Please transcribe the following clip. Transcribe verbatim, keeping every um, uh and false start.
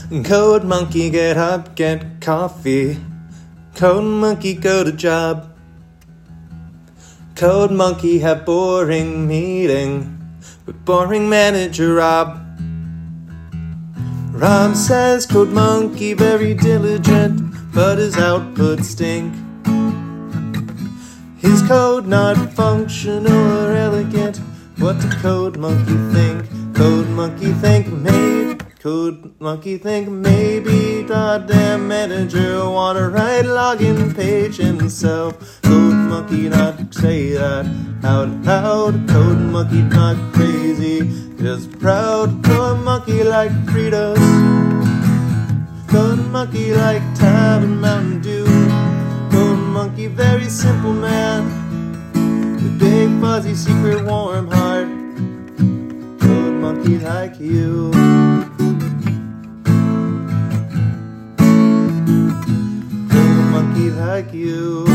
Code monkey, get up, get coffee. Code monkey, go to job. Code monkey, have boring meeting with boring manager Rob. Rob says code monkey very diligent, but his output stink. His code not functional or elegant. What did code monkey think? Code monkey think maybe. Code monkey think maybe. Goddamn manager wanna write login page himself. Code monkey not say that out loud. Code monkey not crazy, just proud. Code monkey like Fritos. Code monkey like Tab and Mountain Dew. Code monkey very simple man with big fuzzy secret warm heart. Code monkey like you. Code monkey like you.